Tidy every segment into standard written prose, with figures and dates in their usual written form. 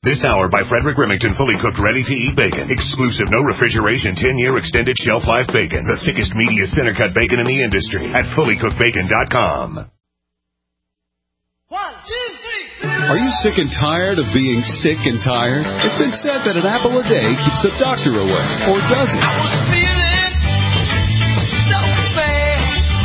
This hour by Frederick Remington, fully cooked, ready-to-eat bacon. Exclusive, no refrigeration, 10-year extended shelf life bacon. The thickest, meatiest, center-cut bacon in the industry at fullycookedbacon.com. 1, 2, 3. Are you sick and tired of being sick and tired? It's been said that an apple a day keeps the doctor away, or does it? I was feeling so bad.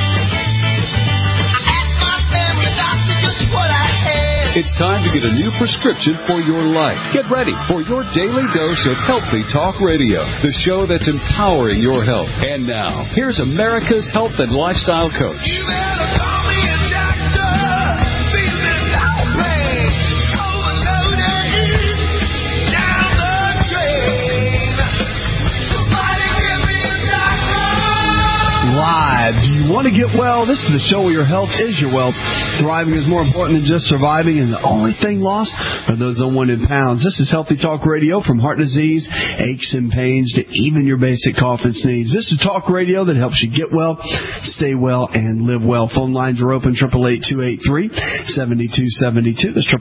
I asked my family doctor just what I had. It's time to get a new prescription for your life. Get ready for your daily dose of Healthy Talk Radio, the show that's empowering your health. And now, here's America's health and lifestyle coach. You better call me a doctor. Feeling so bad. Overloaded. Down the drain. Somebody give me a doctor. Live. Do you want to get well? This is the show where your health is your wealth. Thriving is more important than just surviving, and the only thing lost are those unwanted pounds. This is Healthy Talk Radio, from heart disease, aches and pains, to even your basic cough and sneeze. This is talk radio that helps you get well, stay well, and live well. Phone lines are open, 888-283-7272. That's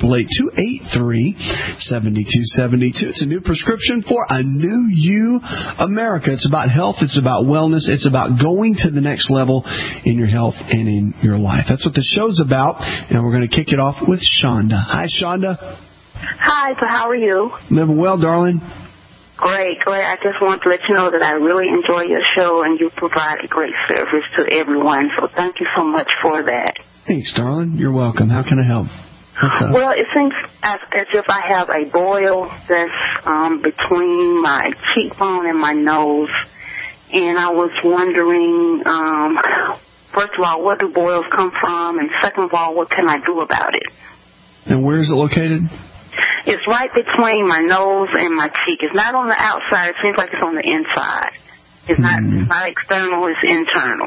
888-283-7272. It's a new prescription for a new you, America. It's about health. It's about wellness. It's about going to the next level in your health and in your life. That's what the show's about, and we're going to kick it off with Shonda. Hi, Shonda. Hi, so how are you? Living well, darling. Great. I just want to let you know that I really enjoy your show, and you provide a great service to everyone, so thank you so much for that. Thanks, darling. You're welcome. How can I help? What's up? Well, it seems as if I have a boil that's between my cheekbone and my nose, and I was wondering, first of all, where do boils come from? And second of all, what can I do about it? And where is it located? It's right between my nose and my cheek. It's not on the outside. It seems like it's on the inside. It's not external. It's internal.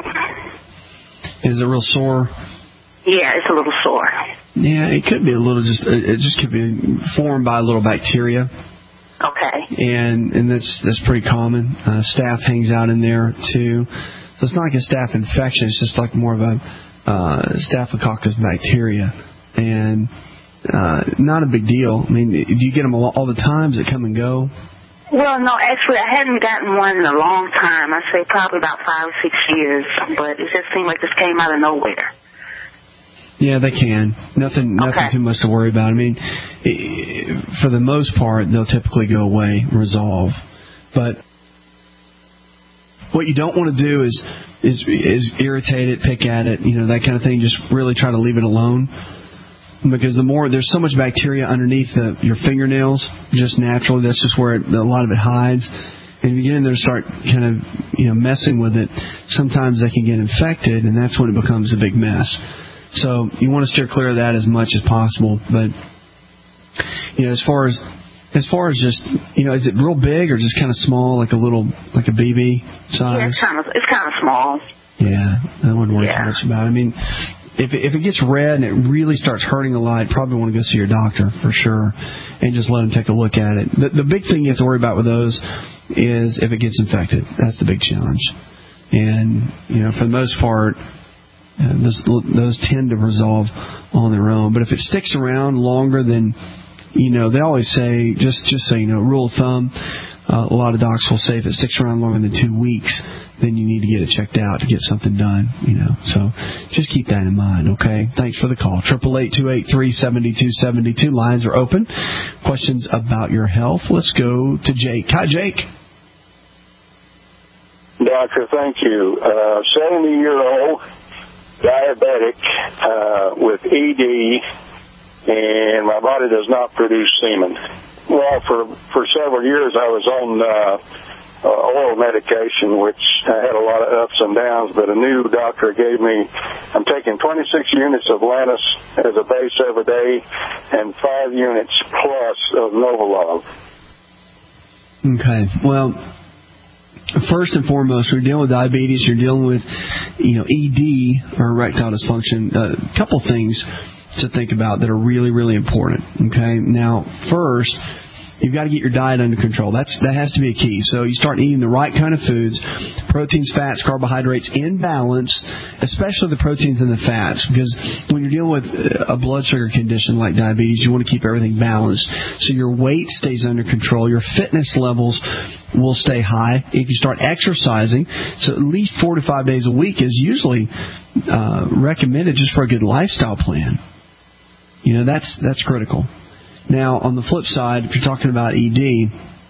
Is it real sore? Yeah, it's a little sore. Yeah, it could be a little it just could be formed by a little bacteria. Okay. And that's pretty common. Staph hangs out in there, too. So it's not like a staph infection. It's just like more of a staphylococcus bacteria. And not a big deal. I mean, do you get them all the time? Does it come and go? Well, no, actually, I hadn't gotten one in a long time. I'd say probably about 5 or 6 years. But it just seemed like this came out of nowhere. Yeah, they can. Nothing too much to worry about. I mean, for the most part, they'll typically go away, resolve. But what you don't want to do is irritate it, pick at it, that kind of thing. Just really try to leave it alone. Because there's so much bacteria underneath your fingernails, just naturally. That's just where a lot of it hides. And if you get in there and start kind of messing with it, sometimes they can get infected, and that's when it becomes a big mess. So you want to steer clear of that as much as possible. But as far as just is it real big or just kind of small, like a BB size? Yeah, it's kind of small. Yeah, I wouldn't worry too much about it. I mean, if it gets red and it really starts hurting a lot, you probably want to go see your doctor for sure, and just let them take a look at it. The big thing you have to worry about with those is if it gets infected. That's the big challenge. And for the most part, those tend to resolve on their own. But if it sticks around longer than, they always say, just so you know, rule of thumb, a lot of docs will say if it sticks around longer than 2 weeks, then you need to get it checked out to get something done, So just keep that in mind, okay? Thanks for the call. 888-283-7272. Lines are open. Questions about your health? Let's go to Jake. Hi, Jake. Doctor, thank you. 70-year-old. Diabetic with ED, and my body does not produce semen. Well, for several years I was on oral medication, which I had a lot of ups and downs, but a new doctor gave me, I'm taking 26 units of Lantus as a base every day and 5 units plus of Novolog. Okay, well, first and foremost, you're dealing with diabetes, you're dealing with, ED or erectile dysfunction. A couple things to think about that are really, really important. Okay. Now, first, you've got to get your diet under control. That has to be a key. So you start eating the right kind of foods, proteins, fats, carbohydrates in balance, especially the proteins and the fats, because when you're dealing with a blood sugar condition like diabetes, you want to keep everything balanced. So your weight stays under control. Your fitness levels will stay high. If you start exercising, so at least 4 to 5 days a week is usually recommended just for a good lifestyle plan. That's critical. Now, on the flip side, if you're talking about ED,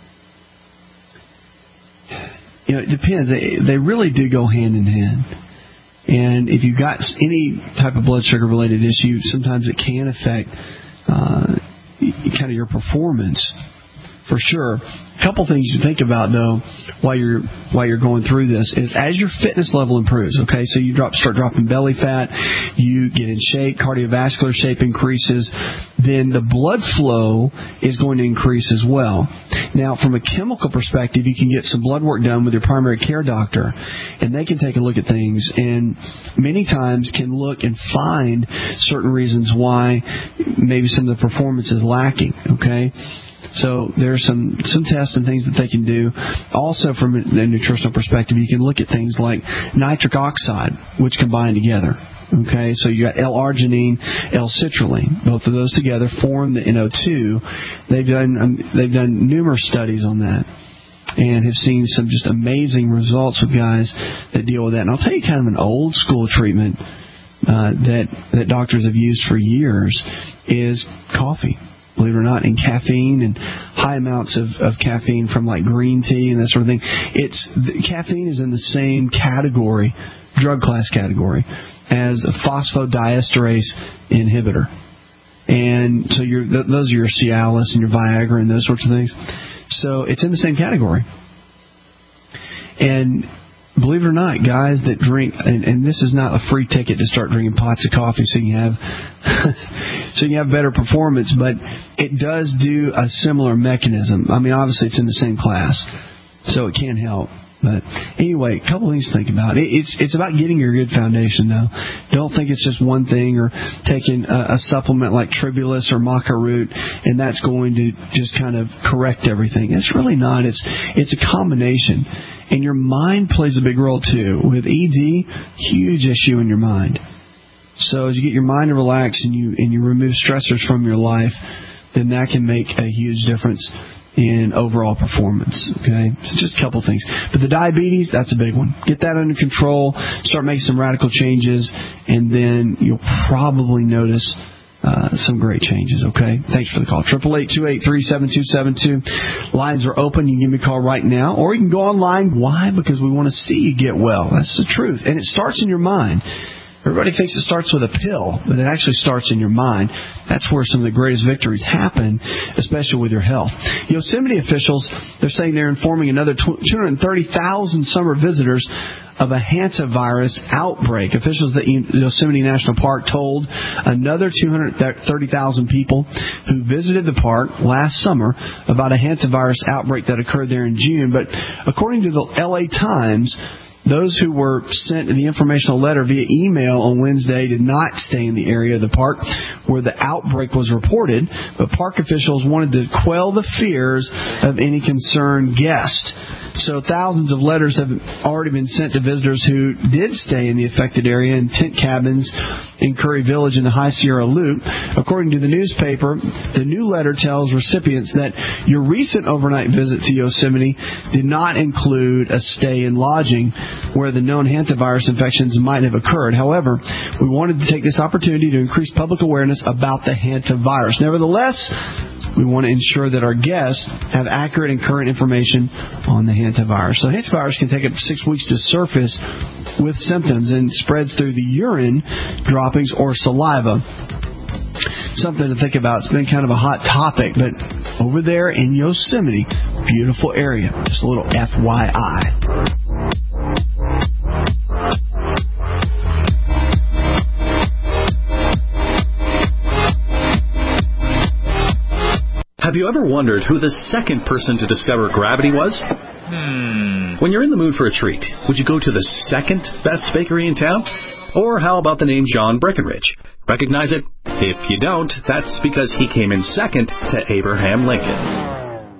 it depends. They really do go hand in hand. And if you've got any type of blood sugar related issue, sometimes it can affect kind of your performance. For sure. A couple things to think about, though, while you're going through this is as your fitness level improves, okay, so you start dropping belly fat, you get in shape, cardiovascular shape increases, then the blood flow is going to increase as well. Now, from a chemical perspective, you can get some blood work done with your primary care doctor, and they can take a look at things and many times can look and find certain reasons why maybe some of the performance is lacking, okay? So there's some tests and things that they can do. Also, from a nutritional perspective, you can look at things like nitric oxide, which combine together. Okay, so you got L-arginine, L-citrulline. Both of those together form the NO2. They've done numerous studies on that and have seen some just amazing results with guys that deal with that. And I'll tell you kind of an old school treatment that doctors have used for years is coffee. Believe it or not, and caffeine and high amounts of caffeine from like green tea and that sort of thing. Caffeine is in the same category, drug class category, as a phosphodiesterase inhibitor. And so those are your Cialis and your Viagra and those sorts of things. So it's in the same category. And believe it or not, guys that drink, and this is not a free ticket to start drinking pots of coffee so you have better performance, but it does do a similar mechanism. I mean, obviously it's in the same class, so it can help. But anyway, a couple things to think about. It's about getting your good foundation, though. Don't think it's just one thing or taking a supplement like Tribulus or maca root, and that's going to just kind of correct everything. It's really not. It's a combination. And your mind plays a big role, too. With ED, huge issue in your mind. So as you get your mind to relax and you remove stressors from your life, then that can make a huge difference in overall performance. Okay, so just a couple things. But the diabetes, that's a big one. Get that under control. Start making some radical changes, and then you'll probably notice some great changes. Okay, thanks for the call. 888-283-7272. Lines are open. You can give me a call right now, or you can go online. Why? Because we want to see you get well. That's the truth, and it starts in your mind. Everybody thinks it starts with a pill, but it actually starts in your mind. That's where some of the greatest victories happen, especially with your health. Yosemite officials, they're saying they're informing another 230,000 summer visitors of a hantavirus outbreak. Officials at Yosemite National Park told another 230,000 people who visited the park last summer about a hantavirus outbreak that occurred there in June. But according to the LA Times, those who were sent the informational letter via email on Wednesday did not stay in the area of the park where the outbreak was reported, but park officials wanted to quell the fears of any concerned guest. So thousands of letters have already been sent to visitors who did stay in the affected area in tent cabins in Curry Village in the High Sierra Loop. According to the newspaper, the new letter tells recipients that your recent overnight visit to Yosemite did not include a stay in lodging where the known hantavirus infections might have occurred. However, we wanted to take this opportunity to increase public awareness about the hantavirus. Nevertheless, we want to ensure that our guests have accurate and current information on the hantavirus. So hantavirus can take up to 6 weeks to surface with symptoms and spreads through the urine, droppings, or saliva. Something to think about. It's been kind of a hot topic, but over there in Yosemite, beautiful area. Just a little FYI. Have you ever wondered who the second person to discover gravity was? When you're in the mood for a treat, would you go to the second best bakery in town? Or how about the name John Breckenridge? Recognize it? If you don't, that's because he came in second to Abraham Lincoln.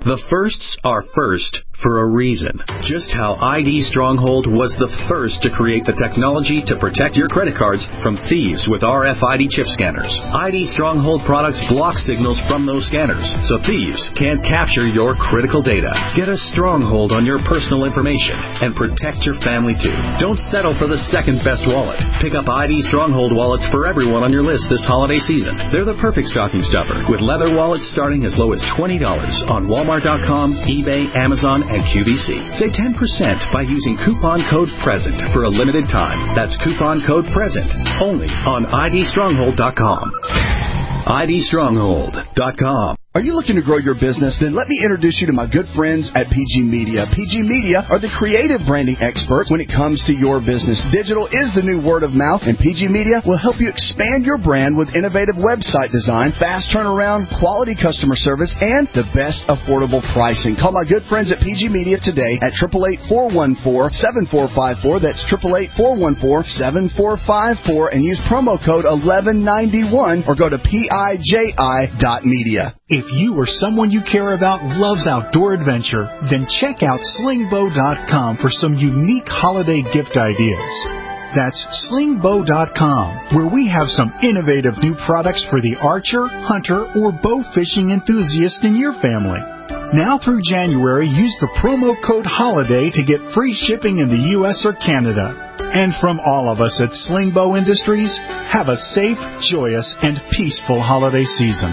The firsts are first for a reason. Just how ID Stronghold was the first to create the technology to protect your credit cards from thieves with RFID chip scanners. ID Stronghold products block signals from those scanners, so thieves can't capture your critical data. Get a stronghold on your personal information and protect your family too. Don't settle for the second best wallet. Pick up ID Stronghold wallets for everyone on your list this holiday season. They're the perfect stocking stuffer, with leather wallets starting as low as $20 on Walmart.com, eBay, Amazon, and QVC. Save 10% by using coupon code PRESENT for a limited time. That's coupon code PRESENT only on IDStronghold.com. IDStronghold.com. Are you looking to grow your business? Then let me introduce you to my good friends at PG Media. PG Media are the creative branding experts when it comes to your business. Digital is the new word of mouth, and PG Media will help you expand your brand with innovative website design, fast turnaround, quality customer service, and the best affordable pricing. Call my good friends at PG Media today at 888-414-7454. That's 888-414-7454, and use promo code 1191 or go to PIJI.media. If you or someone you care about loves outdoor adventure, then check out slingbow.com for some unique holiday gift ideas. That's slingbow.com, where we have some innovative new products for the archer, hunter, or bow fishing enthusiast in your family. Now through January, use the promo code HOLIDAY to get free shipping in the U.S. or Canada. And from all of us at Slingbow Industries, have a safe, joyous, and peaceful holiday season.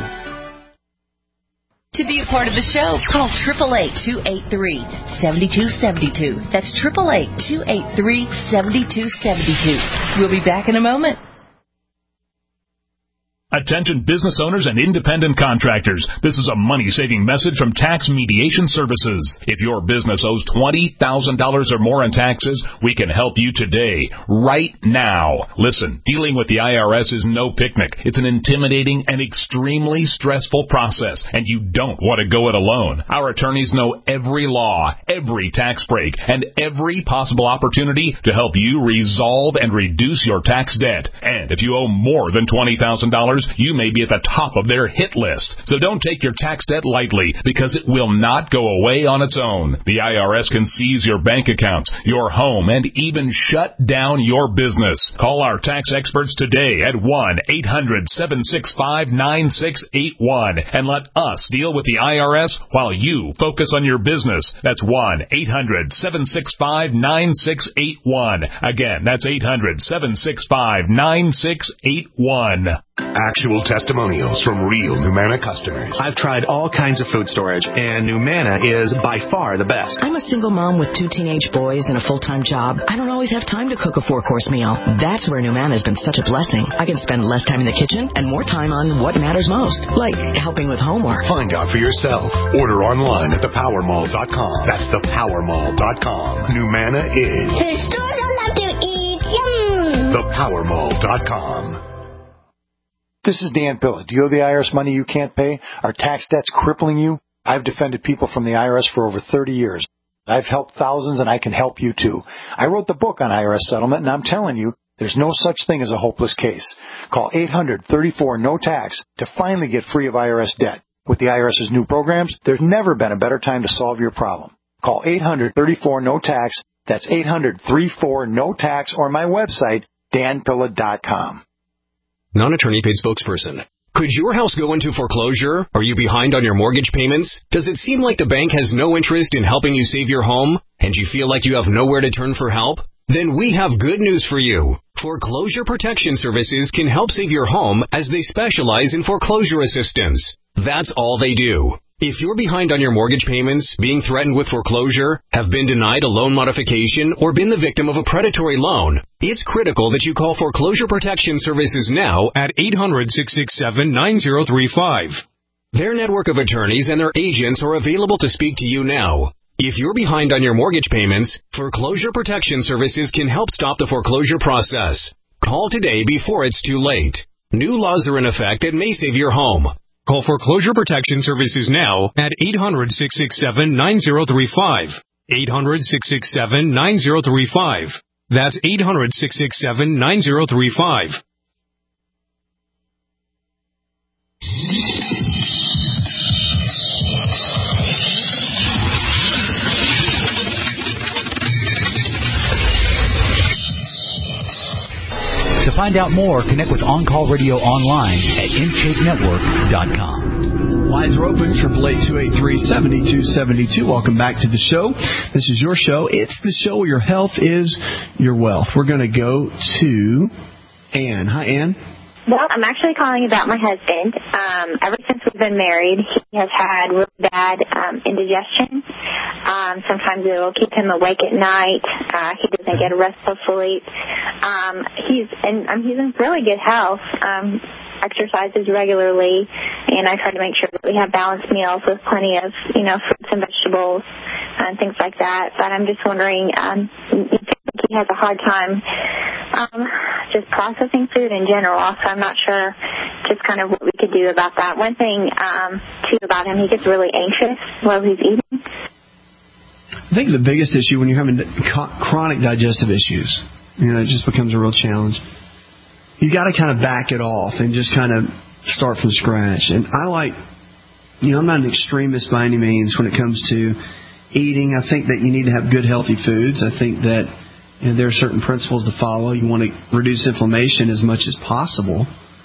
To be a part of the show, call 888-283-7272. That's 888-283-7272. We'll be back in a moment. Attention business owners and independent contractors. This is a money-saving message from Tax Mediation Services. If your business owes $20,000 or more in taxes, we can help you today, right now. Listen, dealing with the IRS is no picnic. It's an intimidating and extremely stressful process, and you don't want to go it alone. Our attorneys know every law, every tax break, and every possible opportunity to help you resolve and reduce your tax debt. And if you owe more than $20,000, you may be at the top of their hit list. So don't take your tax debt lightly, because it will not go away on its own. The IRS can seize your bank accounts, your home, and even shut down your business. Call our tax experts today at 1-800-765-9681 and let us deal with the IRS while you focus on your business. That's 1-800-765-9681. Again, that's 800-765-9681. Actual testimonials from real Numanna customers. I've tried all kinds of food storage, and Numanna is by far the best. I'm a single mom with 2 teenage boys and a full-time job. I don't always have time to cook a 4-course meal. That's where Numanna has been such a blessing. I can spend less time in the kitchen and more time on what matters most, like helping with homework. Find out for yourself. Order online at thepowermall.com. That's thepowermall.com. Numanna is the stores I love to eat. Yum! Thepowermall.com. This is Dan Pilla. Do you owe the IRS money you can't pay? Are tax debts crippling you? I've defended people from the IRS for over 30 years. I've helped thousands, and I can help you too. I wrote the book on IRS settlement, and I'm telling you, there's no such thing as a hopeless case. Call 800-34-NO-TAX to finally get free of IRS debt. With the IRS's new programs, there's never been a better time to solve your problem. Call 800-34-NO-TAX. That's 800-34-NO-TAX, or my website, danpilla.com. Non-attorney paid spokesperson. Could your house go into foreclosure? Are you behind on your mortgage payments? Does it seem like the bank has no interest in helping you save your home, and you feel like you have nowhere to turn for help? Then we have good news for you. Foreclosure Protection Services can help save your home, as they specialize in foreclosure assistance. That's all they do. If you're behind on your mortgage payments, being threatened with foreclosure, have been denied a loan modification, or been the victim of a predatory loan, it's critical that you call Foreclosure Protection Services now at 800-667-9035. Their network of attorneys and their agents are available to speak to you now. If you're behind on your mortgage payments, Foreclosure Protection Services can help stop the foreclosure process. Call today before it's too late. New laws are in effect that may save your home. Call Foreclosure Protection Services now at 800-667-9035. 800-667-9035. That's 800-667-9035. find out more, connect with On Call Radio online at InShapeNetwork.com. Lines are open, 888-283-7272. Welcome back to the show. This is your show. It's the show where your health is your wealth. We're going to go to Ann. Hi, Ann. Well, I'm actually calling about my husband. Ever since we've been married, he has had really bad indigestion. Sometimes it will keep him awake at night. He doesn't get a restful sleep. He's in really good health. Exercises regularly, and I try to make sure that we have balanced meals with plenty of, fruits and vegetables and things like that. But I'm just wondering, he has a hard time just processing food in general. So I'm not sure just kind of what we could do about that. One thing, too, about him, he gets really anxious while he's eating. I think the biggest issue when you're having chronic digestive issues, it just becomes a real challenge. You got to kind of back it off and just kind of start from scratch. And I I'm not an extremist by any means when it comes to eating. I think that you need to have good, healthy foods. I think that there are certain principles to follow. You want to reduce inflammation as much as possible.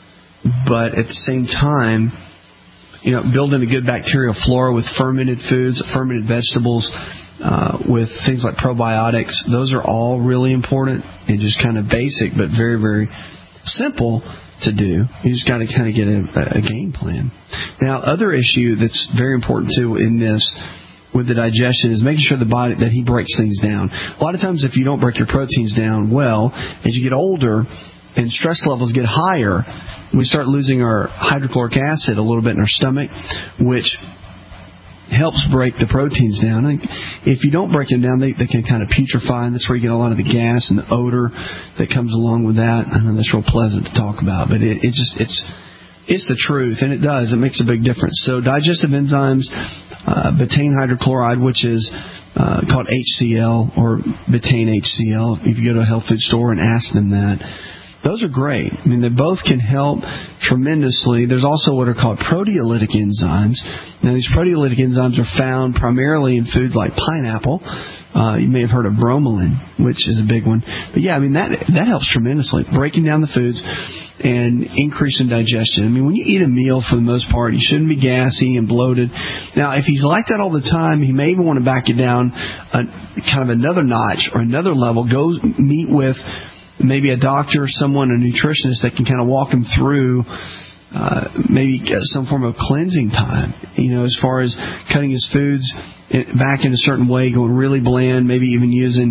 But at the same time, building a good bacterial flora with fermented foods, fermented vegetables, with things like probiotics, those are all really important and just kind of basic, but very, very simple to do. You just got to kind of get a game plan. Now, other issue that's very important too in this with the digestion is making sure the body that he breaks things down. A lot of times, if you don't break your proteins down well, as you get older and stress levels get higher, we start losing our hydrochloric acid a little bit in our stomach, which helps break the proteins down. If you don't break them down, they can kind of putrefy, and that's where you get a lot of the gas and the odor that comes along with that. I know that's real pleasant to talk about, but it's the truth, and it does. It makes a big difference. So digestive enzymes, betaine hydrochloride, which is called HCl or betaine HCl. If you go to a health food store and ask them that, those are great. I mean, they both can help tremendously. There's also what are called proteolytic enzymes. Now, these proteolytic enzymes are found primarily in foods like pineapple. You may have heard of bromelain, which is a big one. But, yeah, I mean, that helps tremendously, breaking down the foods and increasing digestion. I mean, when you eat a meal, for the most part, you shouldn't be gassy and bloated. Now, if he's like that all the time, he may even want to back it down kind of another notch or another level. Go meet with maybe a doctor or someone, a nutritionist that can kind of walk him through maybe some form of cleansing time, as far as cutting his foods back in a certain way, going really bland, maybe even using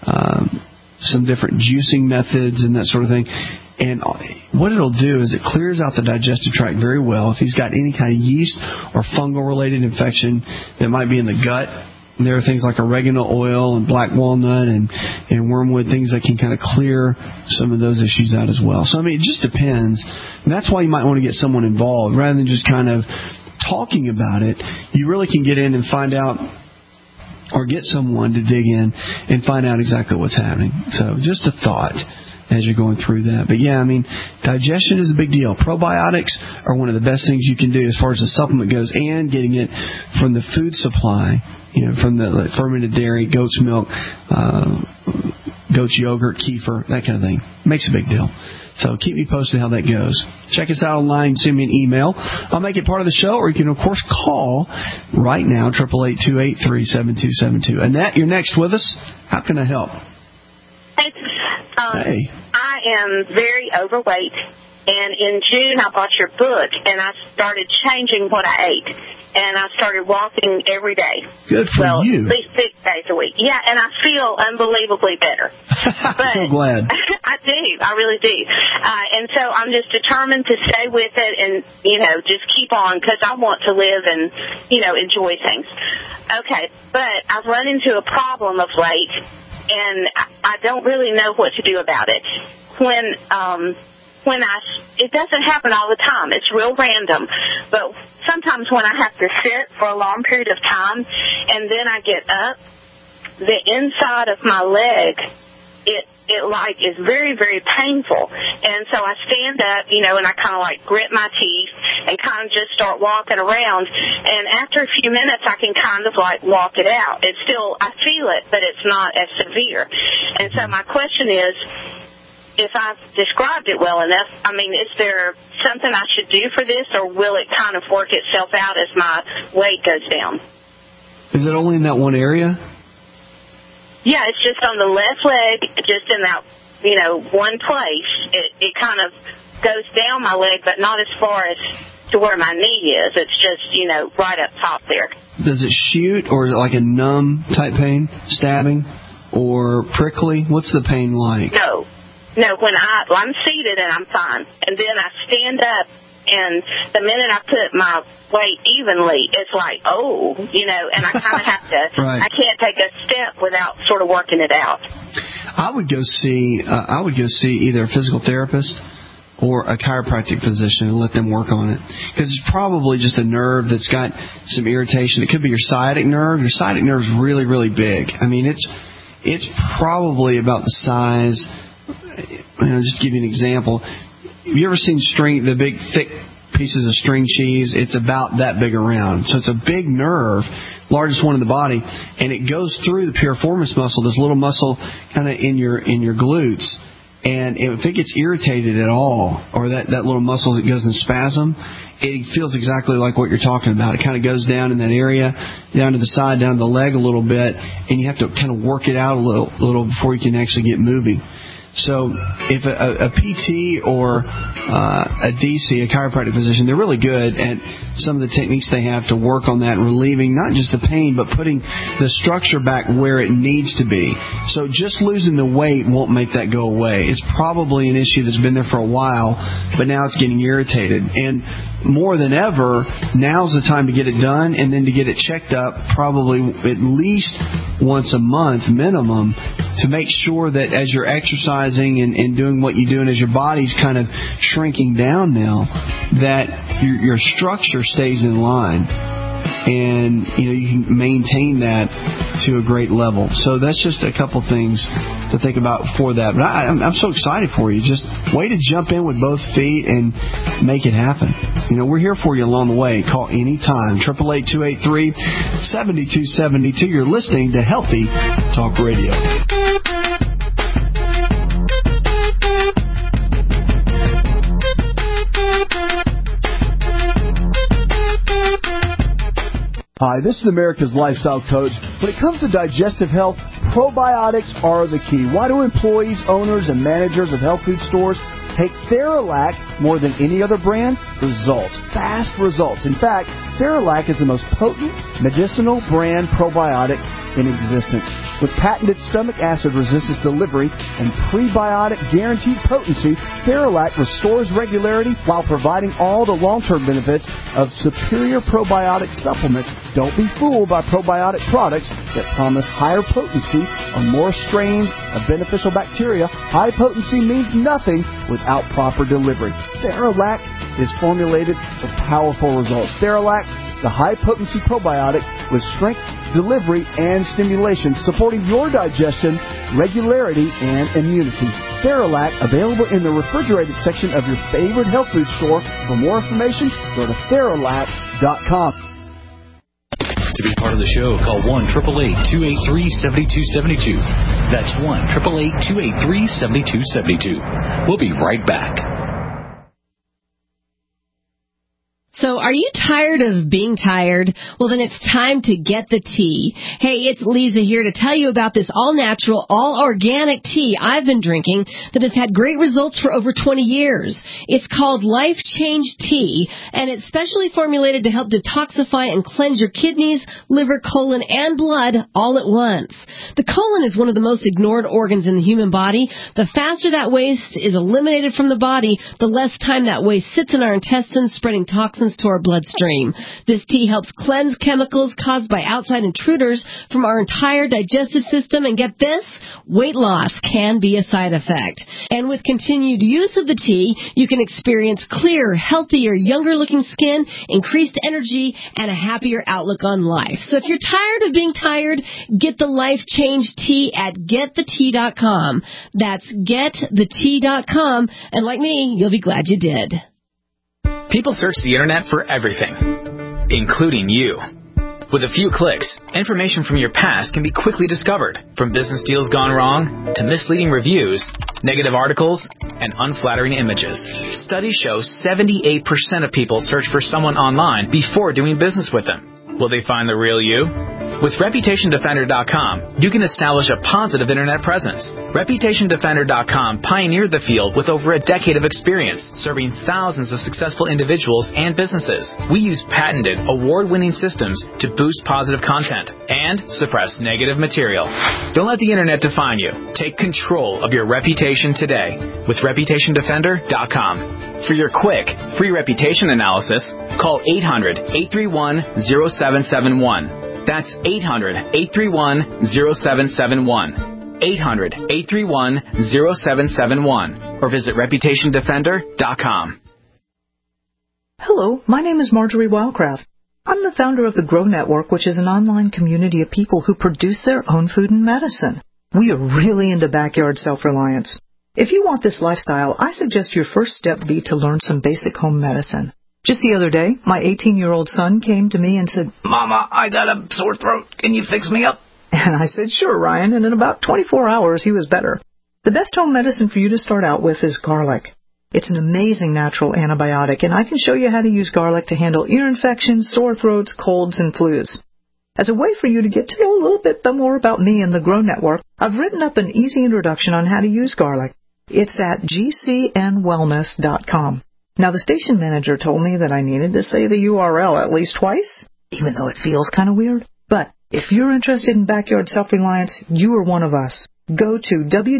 some different juicing methods and that sort of thing. And what it'll do is it clears out the digestive tract very well. If he's got any kind of yeast or fungal-related infection that might be in the gut, there are things like oregano oil and black walnut and wormwood, things that can kind of clear some of those issues out as well. So, I mean, it just depends. And that's why you might want to get someone involved. Rather than just kind of talking about it, you really can get in and find out, or get someone to dig in and find out exactly what's happening. So just a thought as you're going through that. But, yeah, I mean, digestion is a big deal. Probiotics are one of the best things you can do as far as the supplement goes, and getting it from the food supply, from the fermented dairy, goat's milk, goat's yogurt, kefir, that kind of thing. Makes a big deal. So keep me posted how that goes. Check us out online. Send me an email. I'll make it part of the show, or you can, of course, call right now, 888-283-7272. Annette, you're next with us. How can I help? Hey. I am very overweight, and in June I bought your book, and I started changing what I ate, and I started walking every day. Good for you. At least 6 days a week. Yeah, and I feel unbelievably better. I'm so glad. I do. I really do. And so I'm just determined to stay with it and, just keep on, because I want to live and, enjoy things. Okay, but I've run into a problem of late, and I don't really know what to do about it. It doesn't happen all the time. It's real random. But sometimes when I have to sit for a long period of time and then I get up, the inside of my leg, it is very, very painful. And so I stand up, and I kind of grit my teeth and kind of just start walking around. And after a few minutes, I can kind of walk it out. I feel it, but it's not as severe. And so my question is if I've described it well enough, I mean, is there something I should do for this, or will it kind of work itself out as my weight goes down? Is it only in that one area? Yeah, it's just on the left leg, just in that, one place. It kind of goes down my leg, but not as far as to where my knee is. It's just, right up top there. Does it shoot, or is it like a numb type pain, stabbing, or prickly? What's the pain like? No, when I'm seated and I'm fine. And then I stand up, and the minute I put my weight evenly, it's like, and I kind of have to, right. I can't take a step without sort of working it out. I would go see either a physical therapist or a chiropractic physician and let them work on it. Because it's probably just a nerve that's got some irritation. It could be your sciatic nerve. Your sciatic nerve is really, really big. I mean, it's probably about the size, just to give you an example. Have you ever seen the big, thick pieces of string cheese? It's about that big around. So it's a big nerve, largest one in the body, and it goes through the piriformis muscle, this little muscle kind of in your glutes. And if it gets irritated at all, or that little muscle that goes in spasm, it feels exactly like what you're talking about. It kind of goes down in that area, down to the side, down to the leg a little bit, and you have to kind of work it out a little before you can actually get moving. So if a PT or a DC, a chiropractic physician, they're really good at some of the techniques they have to work on that, relieving not just the pain, but putting the structure back where it needs to be. So just losing the weight won't make that go away. It's probably an issue that's been there for a while, but now it's getting irritated. And more than ever, now's the time to get it done, and then to get it checked up probably at least once a month minimum, to make sure that as you're exercising and doing what you do, and as your body's kind of shrinking down now, that your structure stays in line. And you can maintain that to a great level. So that's just a couple things to think about for that. But I'm so excited for you. Just way to jump in with both feet and make it happen. We're here for you along the way. Call anytime. 888-283-7272. You're listening to Healthy Talk Radio. Hi, this is America's Lifestyle Coach. When it comes to digestive health, probiotics are the key. Why do employees, owners, and managers of health food stores take Theralac more than any other brand? Results. Fast results. In fact, Theralac is the most potent medicinal brand probiotic in existence. With patented stomach acid resistance delivery and prebiotic guaranteed potency, Theralac restores regularity while providing all the long-term benefits of superior probiotic supplements. Don't be fooled by probiotic products that promise higher potency on more strains of beneficial bacteria. High potency means nothing without proper delivery. Theralac is formulated for powerful results. Theralac, the high-potency probiotic with strength, delivery, and stimulation, supporting your digestion, regularity, and immunity. Theralac, available in the refrigerated section of your favorite health food store. For more information, go to Theralac.com. To be part of the show, call 1-888-283-7272. That's 1-888-283-7272. We'll be right back. So are you tired of being tired? Well, then it's time to get the tea. Hey, it's Lisa here to tell you about this all-natural, all-organic tea I've been drinking that has had great results for over 20 years. It's called Life Change Tea, and it's specially formulated to help detoxify and cleanse your kidneys, liver, colon, and blood all at once. The colon is one of the most ignored organs in the human body. The faster that waste is eliminated from the body, the less time that waste sits in our intestines, spreading toxins to our bloodstream. This tea helps cleanse chemicals caused by outside intruders from our entire digestive system, and get this, weight loss can be a side effect. And with continued use of the tea, you can experience clearer, healthier, younger-looking skin, increased energy, and a happier outlook on life. So if you're tired of being tired, get the Life Change Tea at GetTheTea.com. That's GetTheTea.com, and like me, you'll be glad you did. People search the internet for everything, including you. With a few clicks, information from your past can be quickly discovered, from business deals gone wrong to misleading reviews negative articles, and unflattering images. Studies show 78% of people search for someone online before doing business with them. Will they find the real you? With ReputationDefender.com, you can establish a positive internet presence. ReputationDefender.com pioneered the field with over a decade of experience, serving thousands of successful individuals and businesses. We use patented, award-winning systems to boost positive content and suppress negative material. Don't let the internet define you. Take control of your reputation today with ReputationDefender.com. For your quick, free reputation analysis, call 800-831-0771. That's 800-831-0771. 800-831-0771. Or visit ReputationDefender.com. Hello, my name is Marjorie Wildcraft. I'm the founder of the Grow Network, which is an online community of people who produce their own food and medicine. We are really into backyard self-reliance. If you want this lifestyle, I suggest your first step be to learn some basic home medicine. Just the other day, my 18-year-old son came to me and said, "Mama, I got a sore throat. Can you fix me up?" And I said, "Sure, Ryan," and in about 24 hours, he was better. The best home medicine for you to start out with is garlic. It's an amazing natural antibiotic, and I can show you how to use garlic to handle ear infections, sore throats, colds, and flus. As a way for you to get to know a little bit more about me and the Grow Network, I've written up an easy introduction on how to use garlic. It's at gcnwellness.com. Now, the station manager told me that I needed to say the URL at least twice, even though it feels kind of weird. But if you're interested in backyard self-reliance, you are one of us. Go to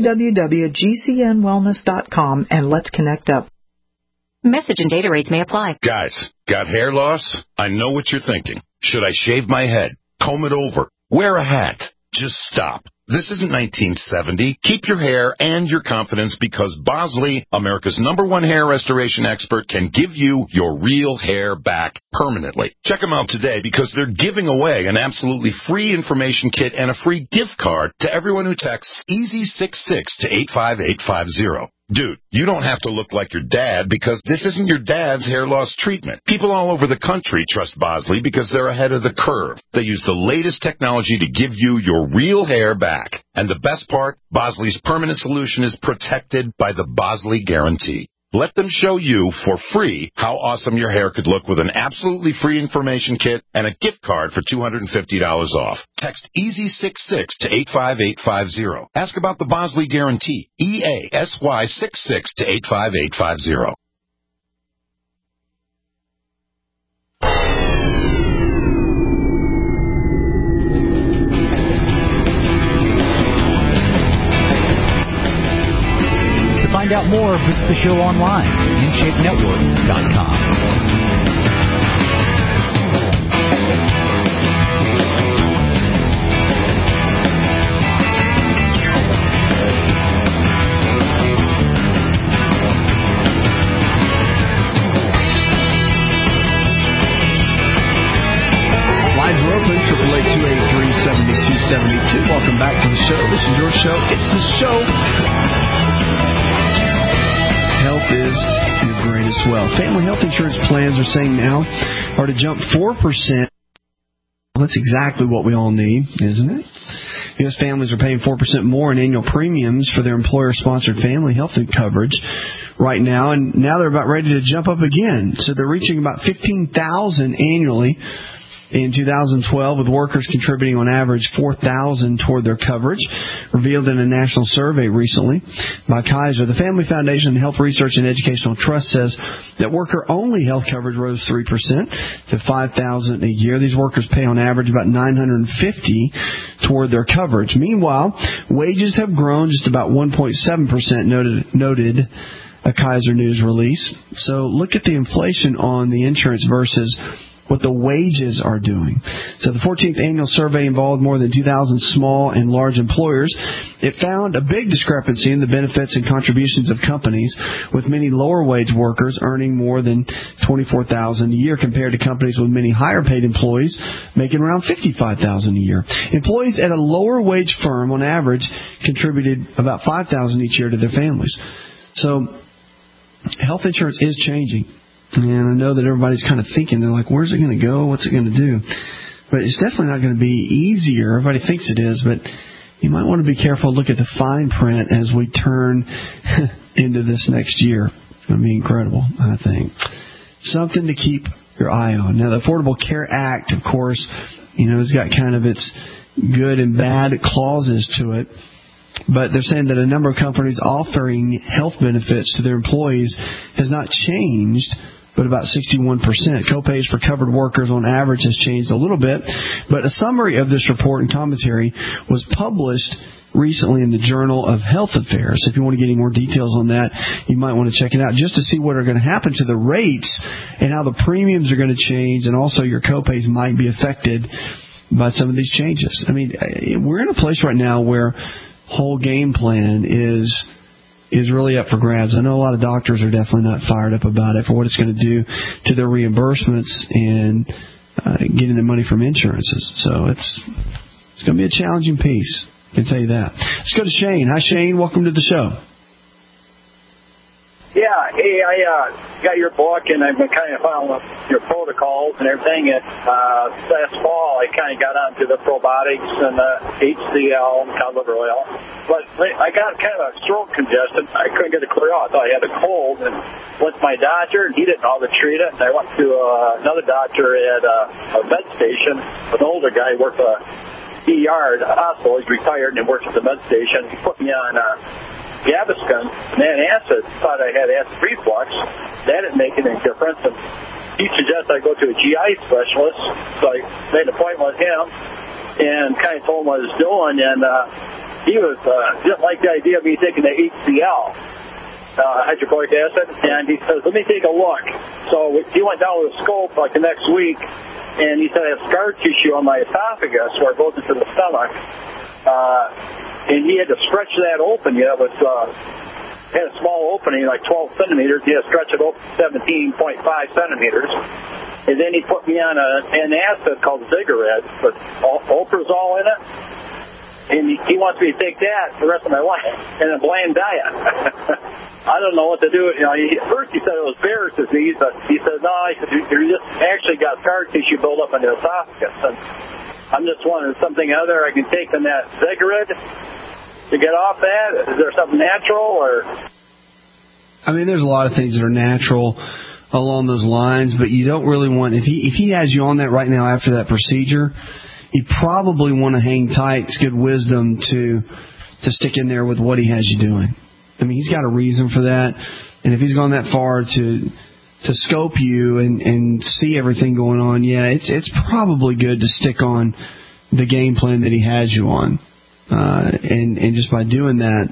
www.gcnwellness.com and let's connect up. Message and data rates may apply. Guys, got hair loss? I know what you're thinking. Should I shave my head? Comb it over? Wear a hat? Just stop. This isn't 1970. Keep your hair and your confidence because Bosley, America's #1 hair restoration expert, can give you your real hair back permanently. Check them out today because they're giving away an absolutely free information kit and a free gift card to everyone who texts EASY66 to 85850. Dude, you don't have to look like your dad because this isn't your dad's hair loss treatment. People all over the country trust Bosley because they're ahead of the curve. They use the latest technology to give you your real hair back. And the best part, Bosley's permanent solution is protected by the Bosley Guarantee. Let them show you for free how awesome your hair could look with an absolutely free information kit and a gift card for $250 off. Text EASY66 to 85850. Ask about the Bosley Guarantee. EASY66 to 85850. Find out more, visit the show online, InShapeNetwork.com. Lines are open, 888-283-7272. Welcome back to the show. This is your show. It's the show. Health is your greatest wealth. Family health insurance plans are saying now are to jump 4%. That's exactly what we all need, isn't it? U.S. families are paying 4% more in annual premiums for their employer-sponsored family health coverage right now, and now they're about ready to jump up again. So they're reaching about $15,000 annually in 2012, with workers contributing on average $4,000 toward their coverage, revealed in a national survey recently by Kaiser. The Family Foundation Health Research and Educational Trust says that worker-only health coverage rose 3% to $5,000 a year. These workers pay on average about $950 toward their coverage. Meanwhile, wages have grown just about 1.7%, noted a Kaiser News release. So look at the inflation on the insurance versus what the wages are doing. So the 14th annual survey involved more than 2,000 small and large employers. It found a big discrepancy in the benefits and contributions of companies, with many lower wage workers earning more than $24,000 a year compared to companies with many higher paid employees making around $55,000 a year. Employees at a lower wage firm on average contributed about $5,000 each year to their families. So health insurance is changing. And I know that everybody's kind of thinking, they're like, where's it going to go? What's it going to do? But it's definitely not going to be easier. Everybody thinks it is, but you might want to be careful, look at the fine print as we turn into this next year. It's going to be incredible, I think. Something to keep your eye on. Now, the Affordable Care Act, of course, has got kind of its good and bad clauses to it. But they're saying that a number of companies offering health benefits to their employees has not changed, but about 61%. Copays for covered workers on average has changed a little bit. But a summary of this report and commentary was published recently in the Journal of Health Affairs. If you want to get any more details on that, you might want to check it out just to see what are going to happen to the rates and how the premiums are going to change, and also your copays might be affected by some of these changes. I mean, we're in a place right now where whole game plan is really up for grabs. I know a lot of doctors are definitely not fired up about it for what it's going to do to their reimbursements and getting the money from insurances. So it's going to be a challenging piece. I can tell you that. Let's go to Shane. Hi, Shane. Welcome to the show. Yeah, hey, I got your book, and I've been kind of following your protocols and everything. And last fall, I kind of got onto the probiotics and the HCL and cod liver oil. But I got kind of a throat congestion. I couldn't get it clear out. I thought I had a cold, and went to my doctor, and he didn't know how to treat it. And I went to another doctor at a med station, an older guy, worked at ER at the hospital. He's retired and works at the med station. He put me on Gaviscon and antacid. Thought I had acid reflux. That didn't make any difference. And he suggested I go to a GI specialist. So I made an appointment with him and kind of told him what I was doing. And he didn't like the idea of me taking the HCL, hydrochloric acid. And he says, let me take a look. So he went down with a scope like the next week. And he said I have scar tissue on my esophagus where it goes into the stomach. And he had to stretch that open. It was had a small opening, like 12 centimeters. He had to stretch it open 17.5 centimeters. And then he put me on an acid called Zigared with Oprazol in it. And he wants me to take that for the rest of my life in a bland diet. I don't know what to do. At first he said it was Barrett's disease, but he said, no, you just actually got scar tissue build up in the esophagus. And I'm just wondering, something other I can take than that Zigared to get off that? Is there something natural, or? I mean, there's a lot of things that are natural along those lines, but you don't really want, if he has you on that right now after that procedure, you probably want to hang tight. It's good wisdom to stick in there with what he has you doing. I mean, he's got a reason for that, and if he's gone that far to scope you and see everything going on, yeah, it's probably good to stick on the game plan that he has you on. And just by doing that,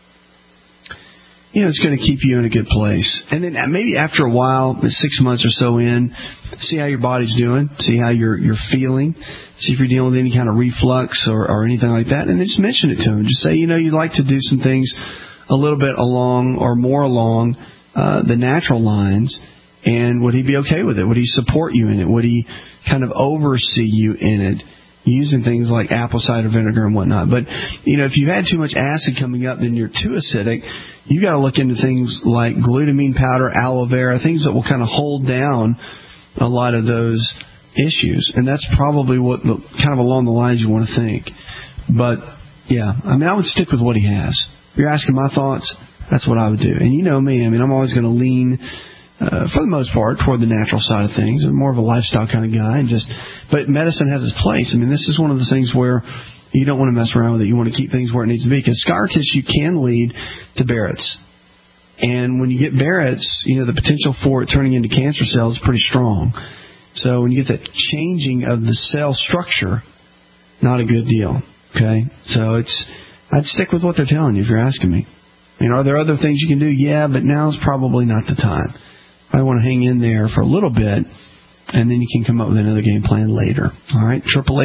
it's going to keep you in a good place. And then maybe after a while, 6 months or so in, see how your body's doing, see how you're feeling, see if you're dealing with any kind of reflux or anything like that, and then just mention it to him. Just say, you'd like to do some things a little bit along or more along the natural lines, and would he be okay with it? Would he support you in it? Would he kind of oversee you in it? Using things like apple cider vinegar and whatnot. But, if you had too much acid coming up, then you're too acidic. You got to look into things like glutamine powder, aloe vera, things that will kind of hold down a lot of those issues. And that's probably what kind of along the lines you want to think. But, yeah, I would stick with what he has. If you're asking my thoughts, that's what I would do. And you know me, I'm always going to lean for the most part, toward the natural side of things. I'm more of a lifestyle kind of guy, but medicine has its place. This is one of the things where you don't want to mess around with it. You want to keep things where it needs to be, because scar tissue can lead to Barrett's. And when you get Barrett's, the potential for it turning into cancer cells is pretty strong. So when you get that changing of the cell structure, not a good deal. Okay? So I'd stick with what they're telling you if you're asking me. Are there other things you can do? Yeah, but now's probably not the time. I want to hang in there for a little bit, and then you can come up with another game plan later. All right,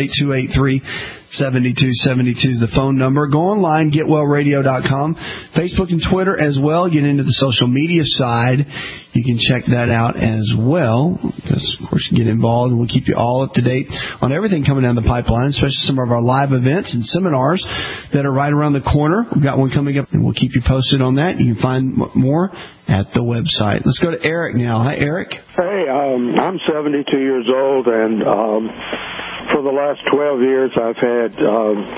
888-283-7272 is the phone number. Go online, getwellradio.com, Facebook and Twitter as well. Get into the social media side. You can check that out as well, because, of course, you get involved, and we'll keep you all up to date on everything coming down the pipeline, especially some of our live events and seminars that are right around the corner. We've got one coming up, and we'll keep you posted on that. You can find more at the website. Let's go to Eric now. Hi, Eric. Hey, I'm 72 years old, and for the last 12 years I've had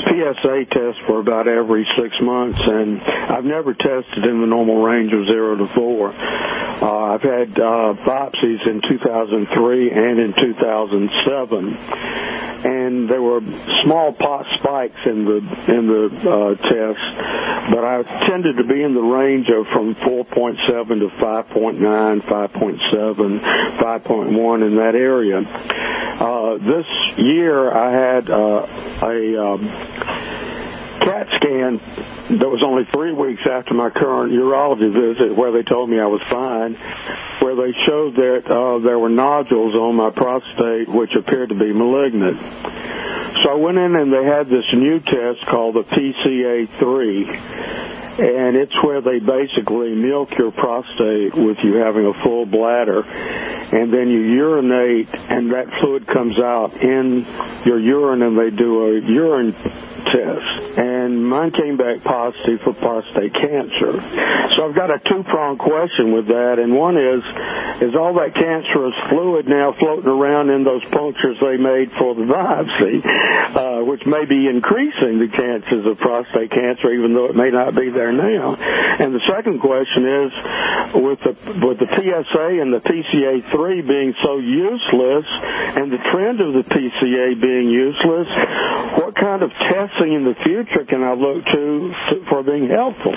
PSA test for about every 6 months, and I've never tested in the normal range of 0 to 4. I've had biopsies in 2003 and in 2007, and there were small pot spikes in the test, but I tended to be in the range of from 4.7 to 5.9, 5.7, 5.1 in that area. This year I had a CAT scan that was only 3 weeks after my current urology visit, where they told me I was fine, where they showed that there were nodules on my prostate which appeared to be malignant. So I went in and they had this new test called the PCA3, and it's where they basically milk your prostate with you having a full bladder, and then you urinate, and that fluid comes out in your urine, and they do a urine test. And mine came back positive for prostate cancer. So I've got a two-pronged question with that, and one is all that cancerous fluid now floating around in those punctures they made for the biopsy, which may be increasing the chances of prostate cancer, even though it may not be there now? And the second question is, with the PSA and the PCA3 being so useless, and the trend of the PCA being useless, what kind of testing in the future can I look to for being helpful?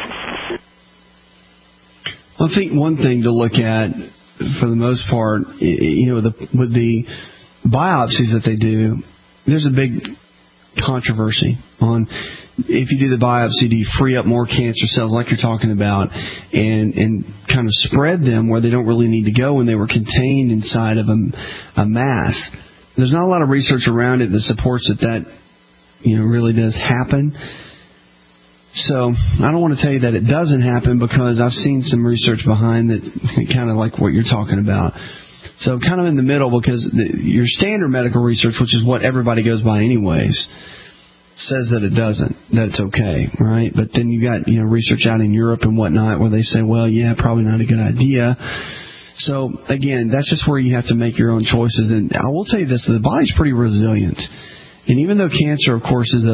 I think one thing to look at, for the most part, with the biopsies that they do, there's a big controversy on if you do the biopsy, do you free up more cancer cells like you're talking about and kind of spread them where they don't really need to go when they were contained inside of a mass. There's not a lot of research around it that supports that really does happen. So I don't want to tell you that it doesn't happen, because I've seen some research behind that, kind of like what you're talking about. So kind of in the middle, because your standard medical research, which is what everybody goes by anyways, says that it doesn't, that it's okay, right? But then you got research out in Europe and whatnot where they say, well, yeah, probably not a good idea. So again, that's just where you have to make your own choices. And I will tell you this: the body's pretty resilient, and even though cancer, of course, is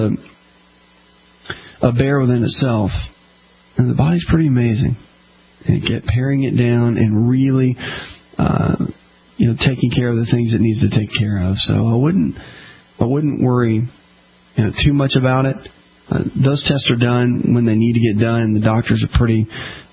a bear within itself, and the body's pretty amazing. And paring it down and really, taking care of the things it needs to take care of. So I wouldn't worry too much about it. Those tests are done when they need to get done. The doctors are pretty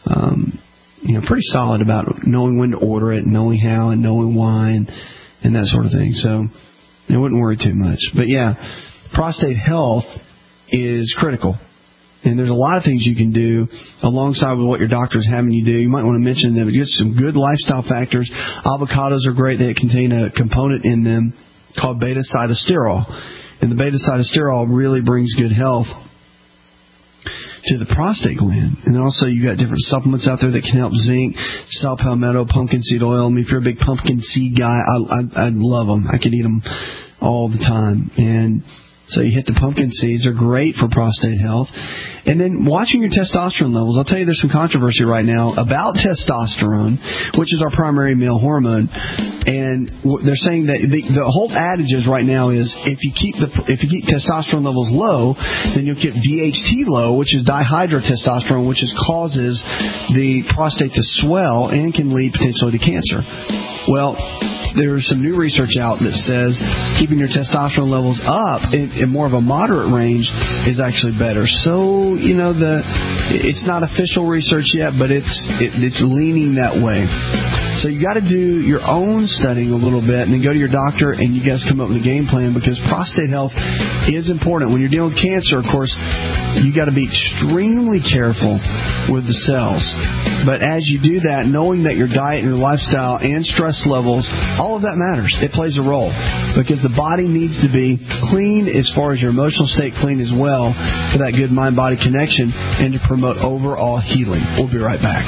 solid about knowing when to order it, knowing how, and knowing why, and that sort of thing. So I wouldn't worry too much. But yeah, prostate health is critical. And there's a lot of things you can do alongside with what your doctor's having you do. You might want to mention them. Get some good lifestyle factors. Avocados are great. They contain a component in them called beta-cytosterol. And the beta-cytosterol really brings good health to the prostate gland. And then also you got different supplements out there that can help: zinc, saw palmetto, pumpkin seed oil. I mean, if you're a big pumpkin seed guy, I love them. I could eat them all the time. And so you hit the pumpkin seeds. They're great for prostate health. And then watching your testosterone levels. I'll tell you, there's some controversy right now about testosterone, which is our primary male hormone. And they're saying that the whole adage is right now is if you keep testosterone levels low, then you'll keep DHT low, which is dihydrotestosterone, which causes the prostate to swell and can lead potentially to cancer. Well, there's some new research out that says keeping your testosterone levels up in more of a moderate range is actually better. So, it's not official research yet, but it's leaning that way. So you got to do your own studying a little bit, and then go to your doctor, and you guys come up with a game plan, because prostate health is important. When you're dealing with cancer, of course, you got to be extremely careful with the cells. But as you do that, knowing that your diet and your lifestyle and stress levels, all of that matters. It plays a role, because the body needs to be clean as far as your emotional state clean as well, for that good mind-body connection and to promote overall healing. We'll be right back.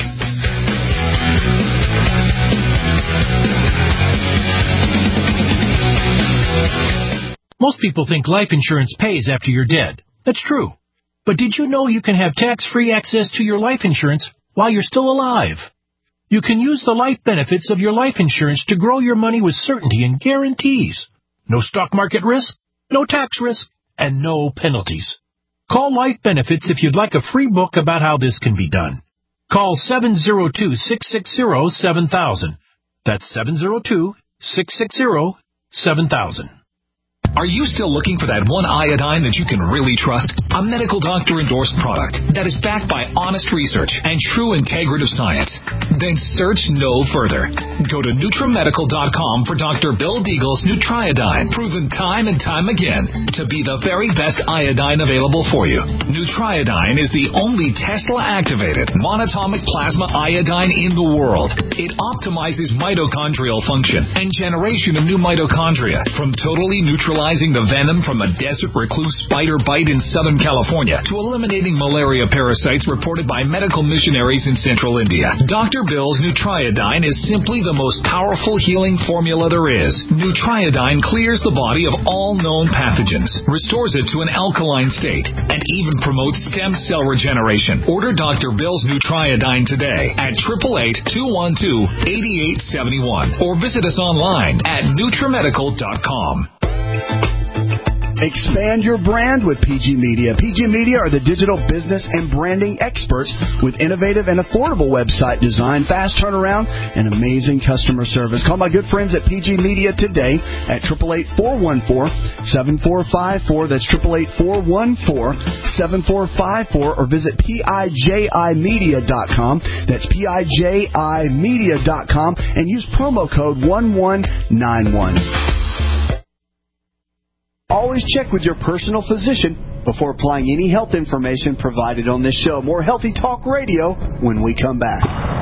Most people think life insurance pays after you're dead. That's true. But did you know you can have tax-free access to your life insurance while you're still alive? You can use the life benefits of your life insurance to grow your money with certainty and guarantees. No stock market risk, no tax risk, and no penalties. Call Life Benefits if you'd like a free book about how this can be done. Call 702-660-7000. That's 702-660-7000. Are you still looking for that one iodine that you can really trust? A medical doctor-endorsed product that is backed by honest research and true integrative science? Then search no further. Go to NutriMedical.com for Dr. Bill Deagle's Nutriodine, proven time and time again to be the very best iodine available for you. Nutriodine is the only Tesla-activated monatomic plasma iodine in the world. It optimizes mitochondrial function and generation of new mitochondria from totally neutralizing the venom from a desert recluse spider bite in Southern California to eliminating malaria parasites reported by medical missionaries in central India. Dr. Bill's Nutriodine is simply the most powerful healing formula there is. Nutriodine clears the body of all known pathogens, restores it to an alkaline state, and even promotes stem cell regeneration. Order Dr. Bill's Nutriodine today at 888-212-8871 or visit us online at NutriMedical.com. Expand your brand with PG Media. PG Media are the digital business and branding experts with innovative and affordable website design, fast turnaround, and amazing customer service. Call my good friends at PG Media today at 888-414-7454. That's 888-414-7454, or visit PIJImedia.com. That's PIJImedia.com, and use promo code 1191. Always check with your personal physician before applying any health information provided on this show. More Healthy Talk Radio when we come back.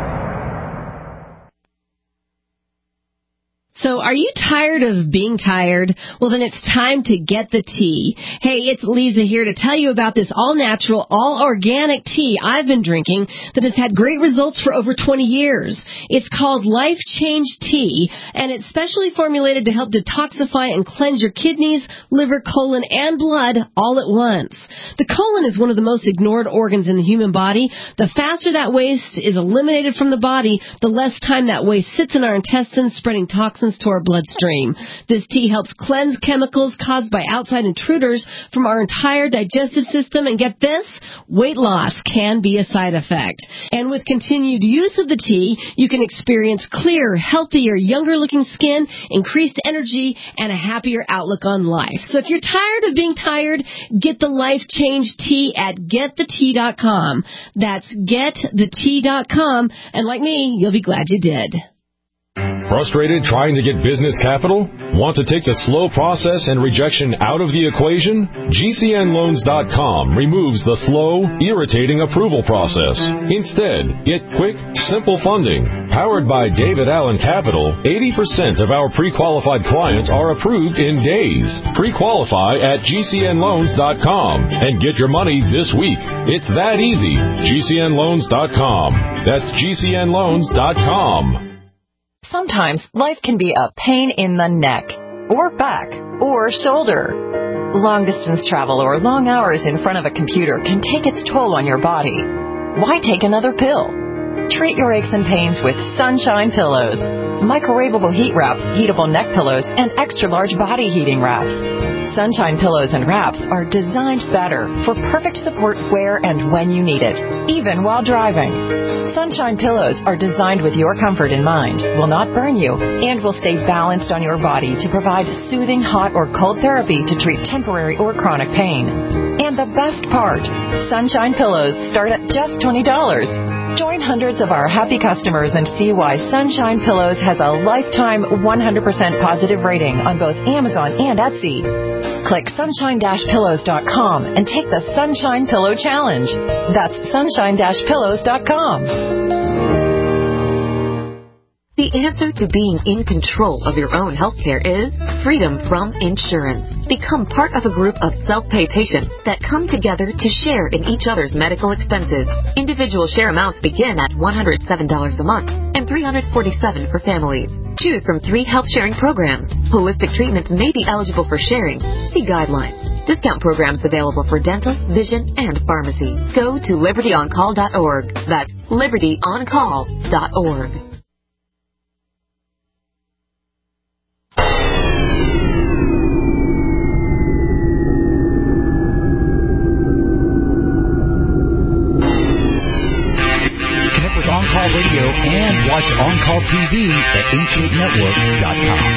So are you tired of being tired? Well, then it's time to get the tea. Hey, it's Lisa here to tell you about this all-natural, all-organic tea I've been drinking that has had great results for over 20 years. It's called Life Change Tea, and it's specially formulated to help detoxify and cleanse your kidneys, liver, colon, and blood all at once. The colon is one of the most ignored organs in the human body. The faster that waste is eliminated from the body, the less time that waste sits in our intestines, spreading toxins to our bloodstream. This tea helps cleanse chemicals caused by outside intruders from our entire digestive system, and get this, weight loss can be a side effect. And with continued use of the tea, you can experience clearer, healthier, younger-looking skin, increased energy, and a happier outlook on life. So if you're tired of being tired, get the Life Change Tea at GetTheTea.com. That's GetTheTea.com, and like me, you'll be glad you did. Frustrated trying to get business capital? Want to take the slow process and rejection out of the equation? GCNLoans.com removes the slow, irritating approval process. Instead, get quick, simple funding. Powered by David Allen Capital, 80% of our pre-qualified clients are approved in days. Pre-qualify at GCNLoans.com and get your money this week. It's that easy. GCNLoans.com. That's GCNLoans.com. Sometimes life can be a pain in the neck, or back, or shoulder. Long-distance travel or long hours in front of a computer can take its toll on your body. Why take another pill? Treat your aches and pains with Sunshine Pillows. Microwavable heat wraps, heatable neck pillows, and extra-large body heating wraps. Sunshine Pillows and wraps are designed better for perfect support where and when you need it, even while driving. Sunshine Pillows are designed with your comfort in mind, will not burn you, and will stay balanced on your body to provide soothing hot or cold therapy to treat temporary or chronic pain. And the best part, Sunshine Pillows start at just $20. Join hundreds of our happy customers and see why Sunshine Pillows has a lifetime 100% positive rating on both Amazon and Etsy. Click sunshine-pillows.com and take the Sunshine Pillow Challenge. That's sunshine-pillows.com. The answer to being in control of your own health care is freedom from insurance. Become part of a group of self-pay patients that come together to share in each other's medical expenses. Individual share amounts begin at $107 a month and $347 for families. Choose from 3 health-sharing programs. Holistic treatments may be eligible for sharing. See guidelines. Discount programs available for dental, vision, and pharmacy. Go to libertyoncall.org. That's libertyoncall.org. On-Call TV at InShapeNetwork.com.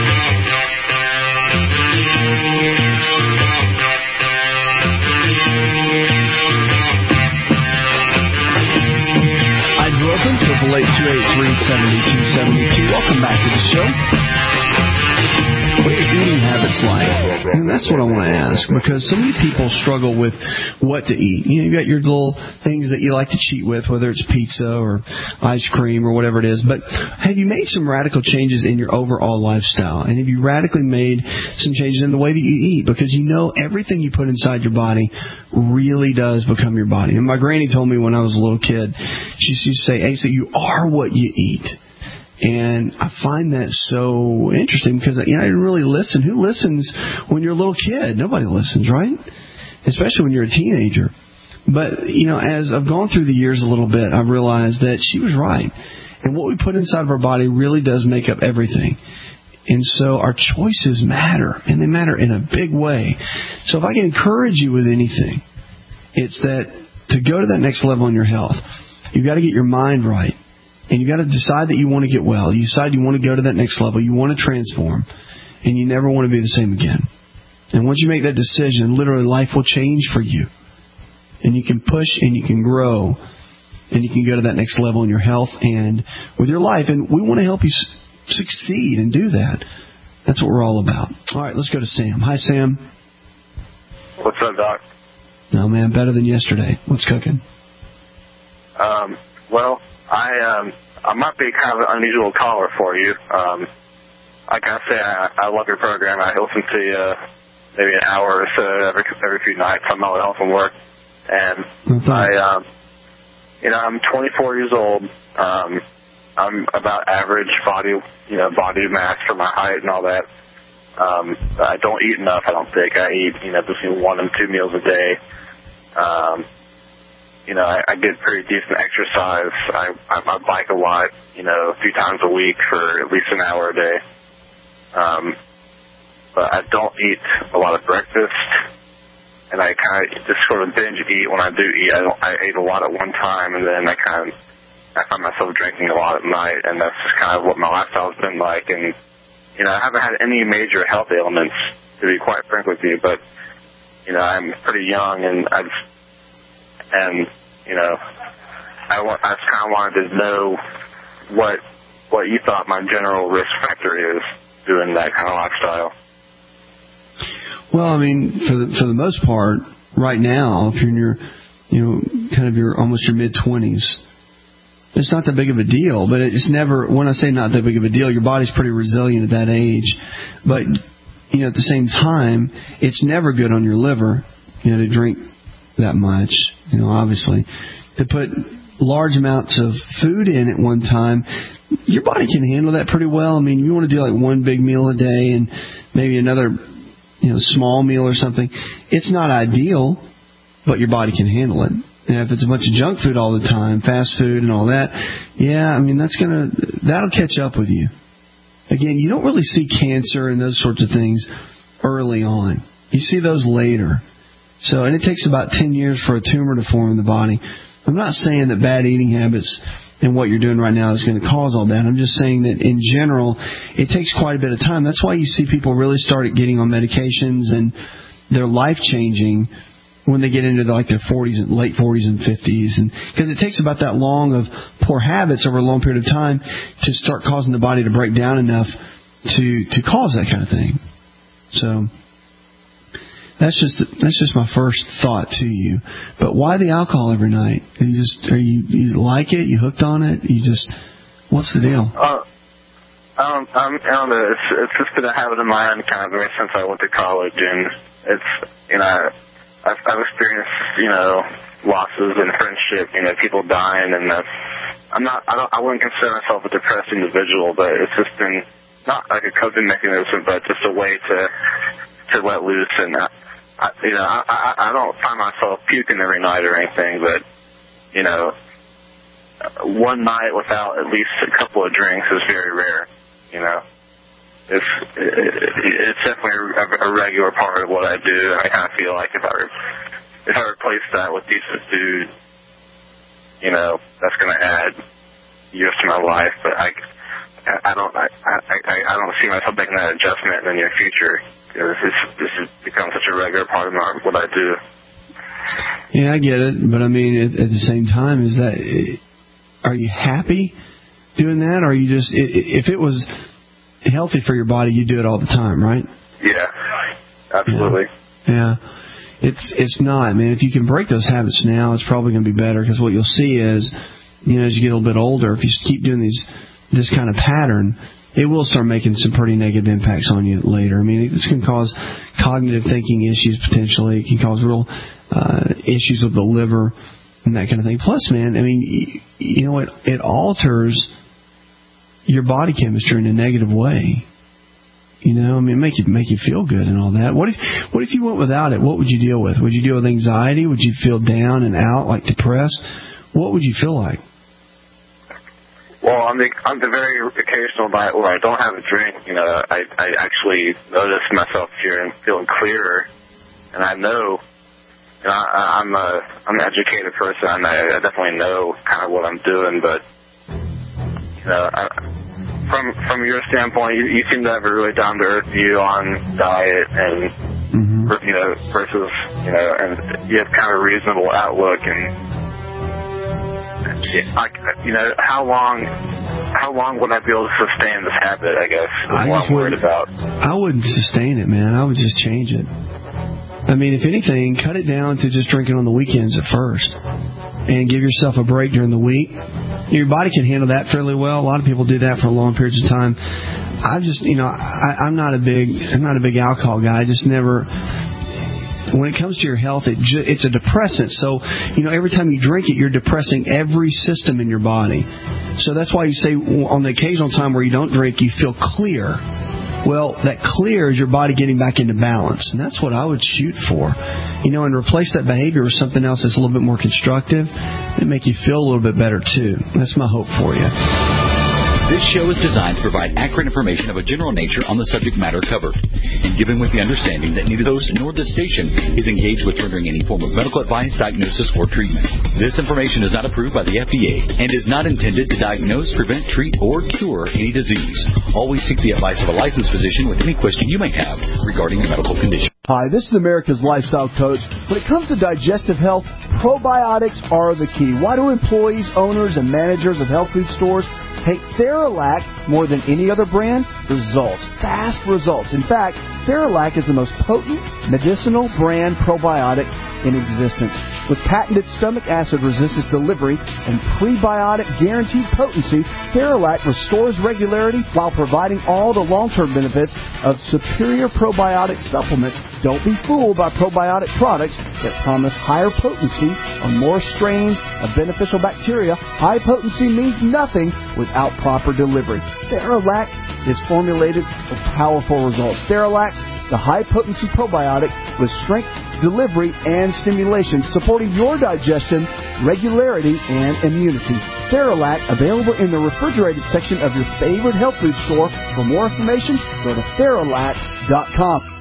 Welcome, 888-283-7272. Welcome back to the show. What are your eating habits like? And that's what I want to ask, because so many people struggle with what to eat. You know, you got your little things that you like to cheat with, whether it's pizza or ice cream or whatever it is. But have you made some radical changes in your overall lifestyle? And have you radically made some changes in the way that you eat? Because you know everything you put inside your body really does become your body. And my granny told me when I was a little kid, she used to say, Asa, you are what you eat. And I find that so interesting because, I didn't really listen. Who listens when you're a little kid? Nobody listens, right? Especially when you're a teenager. But, as I've gone through the years a little bit, I've realized that she was right. And what we put inside of our body really does make up everything. And so our choices matter, and they matter in a big way. So if I can encourage you with anything, it's that to go to that next level in your health, you've got to get your mind right. And you got to decide that you want to get well. You decide you want to go to that next level. You want to transform. And you never want to be the same again. And once you make that decision, literally life will change for you. And you can push and you can grow. And you can go to that next level in your health and with your life. And we want to help you succeed and do that. That's what we're all about. All right, let's go to Sam. Hi, Sam. What's up, Doc? No, man, better than yesterday. What's cooking? Well, I might be kind of an unusual caller for you. Like I say, I love your program. I listen to you maybe an hour or so every few nights. I'm not home from work, and I'm 24 years old. I'm about average body mass for my height and all that. I don't eat enough. I don't think I eat between 1 and 2 meals a day. I get pretty decent exercise. I bike a lot, a few times a week for at least an hour a day. But I don't eat a lot of breakfast, and I kind of just sort of binge eat when I do eat. I ate a lot at one time, and then I find myself drinking a lot at night, and that's just kind of what my lifestyle's been like. And, I haven't had any major health ailments, to be quite frank with you, but, I'm pretty young, and I just kind of wanted to know what you thought my general risk factor is doing that kind of lifestyle. Well, I mean, for the most part, right now, if you're in your, almost your mid-20s, it's not that big of a deal. But it's never, when I say not that big of a deal, your body's pretty resilient at that age. But, at the same time, it's never good on your liver, to drink that much, obviously. To put large amounts of food in at one time, your body can handle that pretty well. I mean, you want to do like one big meal a day and maybe another, small meal or something. It's not ideal, but your body can handle it. And if it's a bunch of junk food all the time, fast food and all that, that'll catch up with you. Again, you don't really see cancer and those sorts of things early on. You see those later. So, and it takes about 10 years for a tumor to form in the body. I'm not saying that bad eating habits and what you're doing right now is going to cause all that. I'm just saying that in general, it takes quite a bit of time. That's why you see people really start getting on medications and they're life-changing when they get into their 40s and late 40s and 50s. And because it takes about that long of poor habits over a long period of time to start causing the body to break down enough to cause that kind of thing. So that's just my first thought to you. But why the alcohol every night? You like it? You hooked on it? What's the deal? I don't know. It's just been a habit of mine kind of ever since I went to college, and it's I've experienced losses in friendship, people dying, and I wouldn't consider myself a depressed individual, but it's just been not like a coping mechanism, but just a way to let loose. And I don't find myself puking every night or anything, but one night without at least a couple of drinks is very rare. It's definitely a regular part of what I do. I kind of feel like if I replace that with decent food, that's going to add years to my life, but I don't see myself making that adjustment in the near future. This has become such a regular part of what I do. Yeah, I get it, but I mean, at the same time, are you happy doing that, or are you just, if it was healthy for your body, you do it all the time, right? Yeah, absolutely. Yeah. It's not. I mean, if you can break those habits now, it's probably going to be better, because what you'll see is, as you get a little bit older, if you keep doing this kind of pattern, it will start making some pretty negative impacts on you later. I mean, this can cause cognitive thinking issues potentially. It can cause real issues with the liver and that kind of thing. Plus, man, I mean, it alters your body chemistry in a negative way. I mean, make you feel good and all that. What if you went without it? What would you deal with? Would you deal with anxiety? Would you feel down and out, like depressed? What would you feel like? Well, on the very occasional night where I don't have a drink, I actually notice myself feeling clearer, and I know, I'm an educated person. I definitely know kind of what I'm doing, but from your standpoint, you seem to have a really down to earth view on diet and versus and you have kind of a reasonable outlook and. How long would I be able to sustain this habit, I guess, is what I'm worried about. I wouldn't sustain it, man. I would just change it. I mean, if anything, cut it down to just drinking on the weekends at first. And give yourself a break during the week. Your body can handle that fairly well. A lot of people do that for long periods of time. I'm not a big alcohol guy. I just never... When it comes to your health, it's a depressant. So, every time you drink it, you're depressing every system in your body. So that's why you say on the occasional time where you don't drink, you feel clear. Well, that clear is your body getting back into balance. And that's what I would shoot for. And replace that behavior with something else that's a little bit more constructive and make you feel a little bit better, too. That's my hope for you. This show is designed to provide accurate information of a general nature on the subject matter covered, and given with the understanding that neither host nor this station is engaged with rendering any form of medical advice, diagnosis, or treatment. This information is not approved by the FDA and is not intended to diagnose, prevent, treat, or cure any disease. Always seek the advice of a licensed physician with any question you may have regarding a medical condition. Hi, this is America's Lifestyle Coach. When it comes to digestive health, probiotics are the key. Why do employees, owners, and managers of health food stores take Theralac more than any other brand? Results. Fast results. In fact, Theralac is the most potent medicinal brand probiotic in existence. With patented stomach acid resistance delivery and prebiotic guaranteed potency, Theralac restores regularity while providing all the long-term benefits of superior probiotic supplements. Don't be fooled by probiotic products that promise higher potency on more strains of beneficial bacteria. High potency means nothing without proper delivery. Theralac is formulated for powerful results. Theralac, the high-potency probiotic with strength, delivery, and stimulation, supporting your digestion, regularity, and immunity. Theralac, available in the refrigerated section of your favorite health food store. For more information, go to Theralac.com.